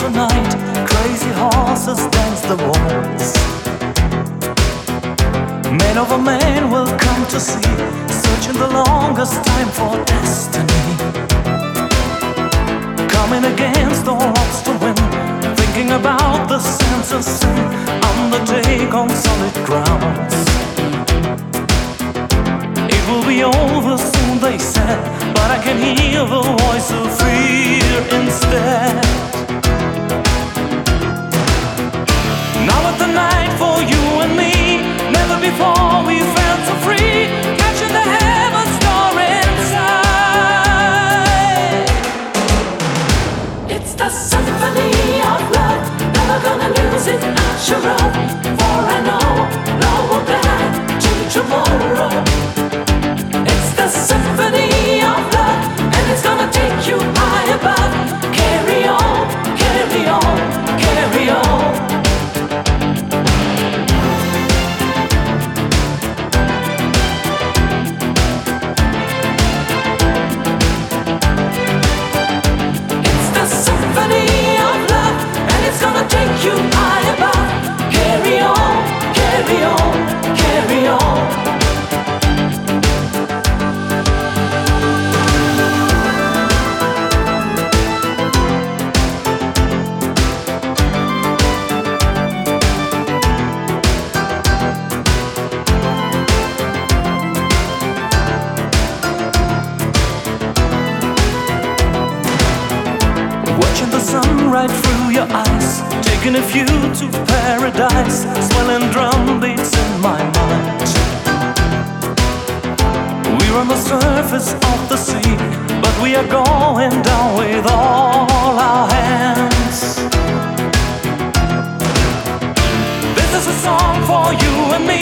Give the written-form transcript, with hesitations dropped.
tonight, crazy horses dance the waltz. Man over man will come to see, searching the longest time for destiny. Coming against all odds to win, thinking about the sense of sin, undertake on solid grounds. It will be over soon, they said, but I can hear the voice of fear instead. Now at the night for you and me, never before we felt so free, catching the heaven's door inside. It's the symphony of love, never gonna lose it, not sure of. For I know love will guide to tomorrow. It's the symphony of love, and it's gonna take you high above. Carry on, carry on, carry on. It's the symphony of love, and it's gonna take you high above. Carry on, carry on, carry on. Watching the sun right through your eyes, taking a view to paradise, swelling drum beats in my mind. We're on the surface of the sea, but we are going down with all our hands. This is a song for you and me.